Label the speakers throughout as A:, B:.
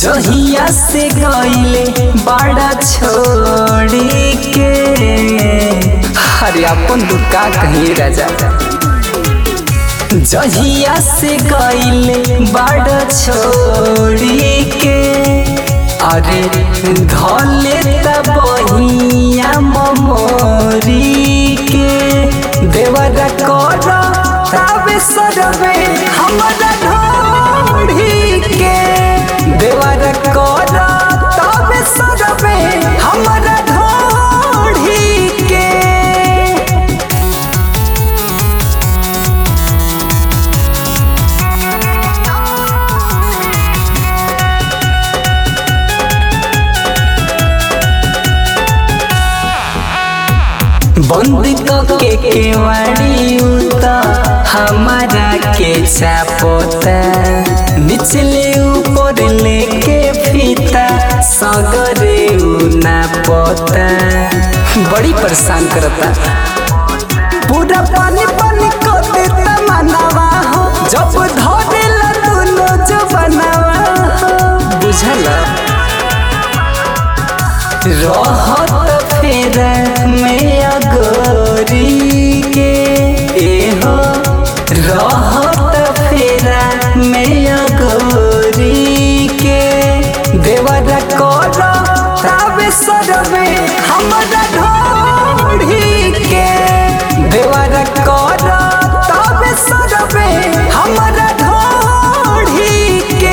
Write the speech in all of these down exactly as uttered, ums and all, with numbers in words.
A: जहिया से गईले बड़ा छोड़ी के। अरे अपन दुका कहीं राजा, जहिया से गईले बड़ा छोड़ी के। अरे धले तबहिया ममोरी के। देवरा कर तबे सरवे हमरा ढोढ़ी के। देवरा कर तबे सरवे हमरा ढोढ़ी के। बंद के केवाड़ी उता हमारा के चापोता। निचले ऊपर लेके फीता सगरे ना पोता। बड़ी परेशान करता, पूरा पानी पानी कर देता मनवा हो। जब धरेला दोनों जो बनावा हो, बुझला रहत फेरा में अगोरी के। एहो रहत फेरा में अगोरी के। देवरा कर तबे सरवे हमरा ढोढ़ी के। देवरा कर तबे सरवे हमरा ढोढ़ी के।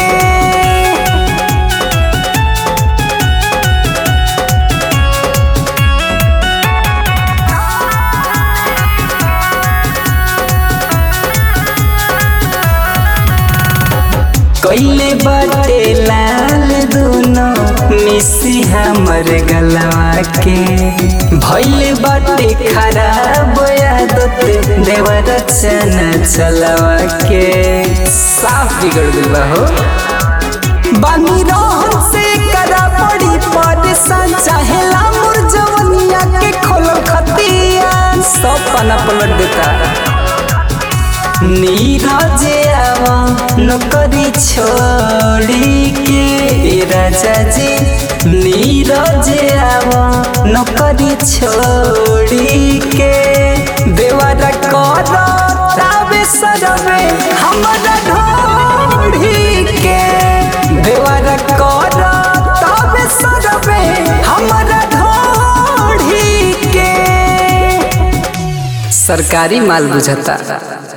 A: कइले बाटे लाल दुनो मिसी हमर गलवा के। भइले बाटे खराब आदत देवरा चना चलवा के। साफ बिगड़ गइल बा हो, बानी रहन से करा पड़ी परेशान। चाहेला मोर जवनिया के खोलो खतिया, सब पना पलट देता। नीरज आवा नौकरी छोड़ी के। राजा जी नीरज आवा नौकरी छोड़ी के। देवरा कर तबे सरवे हमरा ढोढ़ी के। देवरा कर तबे सरवे हमरा ढोढ़ी के। सरकारी माल बुझता।